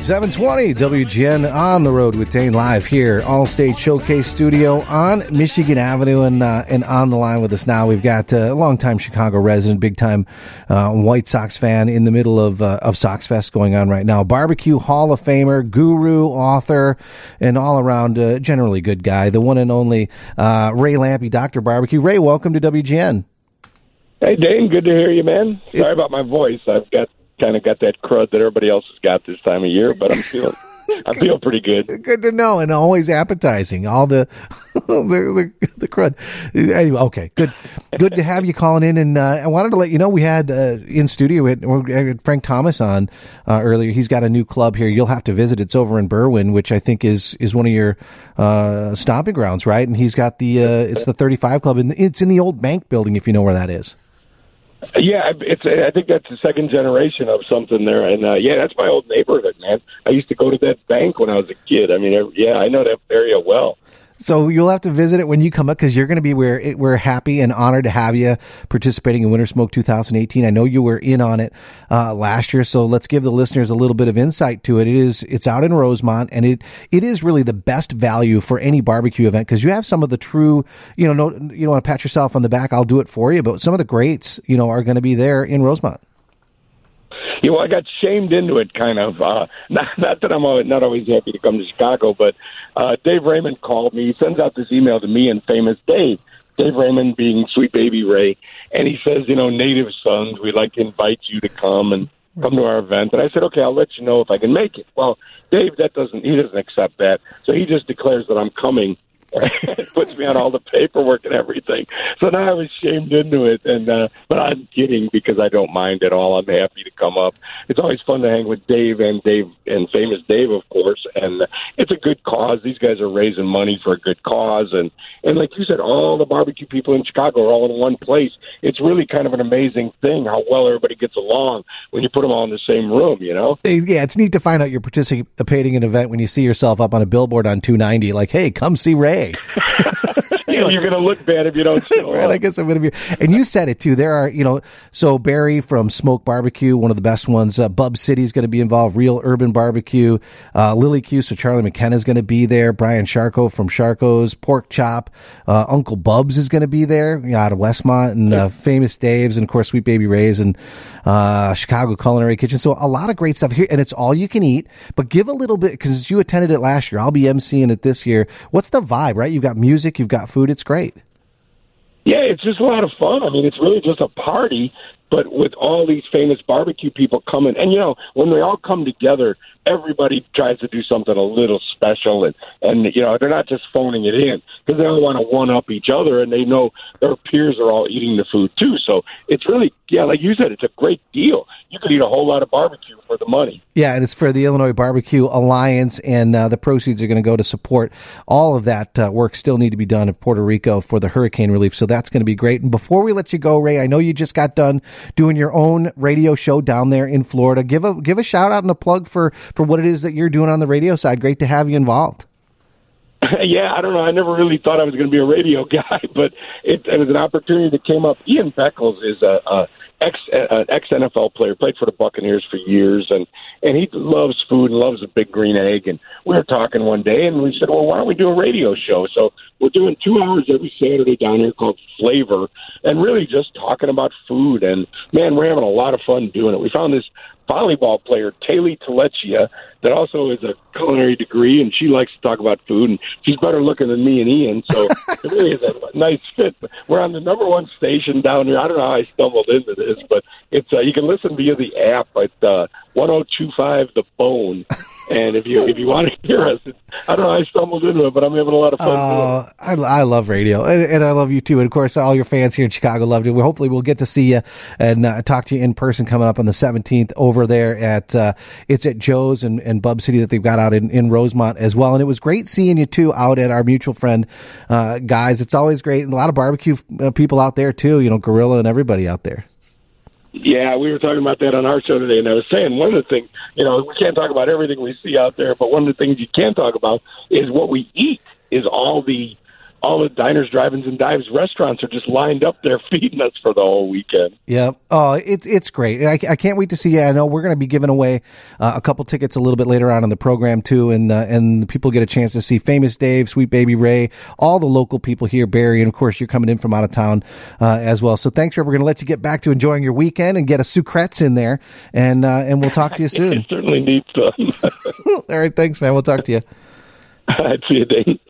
720 WGN on the road with Dane live here, Allstate Showcase Studio on Michigan Avenue, and on the line with us now we've got a longtime Chicago resident, big time White Sox fan in the middle of Sox Fest going on right now. Barbecue Hall of Famer, guru, author, and all around generally good guy. The one and only Ray Lampe, Dr. Barbecue. Ray, welcome to WGN. Hey Dane, good to hear you, man. Sorry about my voice. I've got that crud that everybody else has got this time of year, but I'm feeling pretty good. Good to know, and always appetizing. All the crud. Anyway, okay, good to have you calling in. And I wanted to let you know we had in studio we had Frank Thomas on earlier. He's got a new club here. You'll have to visit. It's over in Berwyn, which I think is one of your stomping grounds, right? And he's got it's the 35 Club, and it's in the old bank building, if you know where that is. Yeah, I think that's the second generation of something there, and that's my old neighborhood, man. I used to go to that bank when I was a kid. I mean, I know that area well. So you'll have to visit it when you come up, because you're going to be we're happy and honored to have you participating in Winter Smoke 2018. I know you were in on it last year, so let's give the listeners a little bit of insight to it. It's out in Rosemont, and it is really the best value for any barbecue event, because you have some of the true, you don't want to pat yourself on the back, I'll do it for you, but some of the greats, are going to be there in Rosemont. I got shamed into it, kind of. Not that I'm not always happy to come to Chicago, but Dave Raymond called me. He sends out this email to me and Famous Dave. Dave Raymond being Sweet Baby Ray. And he says, Native Sons, we'd like to invite you to come to our event. And I said, okay, I'll let you know if I can make it. Well, Dave, he doesn't accept that. So he just declares that I'm coming. It puts me on all the paperwork and everything. So now I was shamed into it, but I'm kidding, because I don't mind at all. I'm happy to come up. It's always fun to hang with Dave and Famous Dave, of course, and it's a good cause. These guys are raising money for a good cause, and like you said, all the barbecue people in Chicago are all in one place. It's really kind of an amazing thing how well everybody gets along when you put them all in the same room, Yeah, it's neat to find out you're participating in an event when you see yourself up on a billboard on 290, like, hey, come see Ray. You're going to look bad if you don't show right, up. I guess I'm going to be. And you said it too. There are, so Barry from Smoke Barbecue, one of the best ones. Bub City is going to be involved. Real Urban Barbecue. Lily Q, so Charlie McKenna is going to be there. Brian Sharko from Sharko's. Pork Chop. Uncle Bubs is going to be there, out of Westmont, and Famous Dave's, and of course Sweet Baby Ray's, and Chicago Culinary Kitchen. So a lot of great stuff here, and it's all you can eat. But give a little bit, because you attended it last year. I'll be emceeing it this year. What's the vibe, right? You've got music, you've got food. It's great. Yeah, it's just a lot of fun. I mean, it's really just a party, but with all these famous barbecue people coming. And, when they all come together, everybody tries to do something a little special. And they're not just phoning it in, because they all want to one-up each other, and they know their peers are all eating the food, too. So it's really, like you said, it's a great deal. You could eat a whole lot of barbecue for the money. Yeah, and it's for the Illinois Barbecue Alliance, and the proceeds are going to go to support all of that work still need to be done in Puerto Rico for the hurricane relief. So that's going to be great. And before we let you go, Ray, I know you just got done doing your own radio show down there in Florida. Give a shout out and a plug for what it is that you're doing on the radio side. Great to have you involved. Yeah, I don't know. I never really thought I was going to be a radio guy, but it was an opportunity that came up. Ian Beckles is an ex-NFL player, played for the Buccaneers for years, and he loves food and loves a big green egg. And we were talking one day, and we said, well, why don't we do a radio show? So we're doing 2 hours every Saturday down here called Flavor, and really just talking about food. And, man, we're having a lot of fun doing it. We found this volleyball player, Taylor Telechia, that also is a culinary degree, and she likes to talk about food, and she's better looking than me and Ian, so it really is a nice fit. We're on the number one station down here. I don't know how I stumbled into this, but it's you can listen via the app at 1025 The Bone. And if you want to hear us, I don't know how I stumbled into it, but I'm having a lot of fun. I love radio, and I love you too. And of course, all your fans here in Chicago loved it. Hopefully, we'll get to see you and talk to you in person coming up on the 17th over there at it's at Joe's and Bub City that they've got out in Rosemont as well. And it was great seeing you too out at our mutual friend guys. It's always great, and a lot of barbecue people out there too. Gorilla and everybody out there. Yeah, we were talking about that on our show today, and I was saying one of the things, we can't talk about everything we see out there, but one of the things you can talk about is what we eat, is all the all the diners, drive-ins, and dives restaurants are just lined up there feeding us for the whole weekend. Yeah. Oh, it's great. And I can't wait to see you. I know we're going to be giving away a couple tickets a little bit later on in the program, too. And the people get a chance to see Famous Dave, Sweet Baby Ray, all the local people here, Barry. And, of course, you're coming in from out of town as well. So thanks, Trevor. We're going to let you get back to enjoying your weekend and get a Sucrets in there. And we'll talk to you soon. I certainly need some. All right. Thanks, man. We'll talk to you. See you, Dane.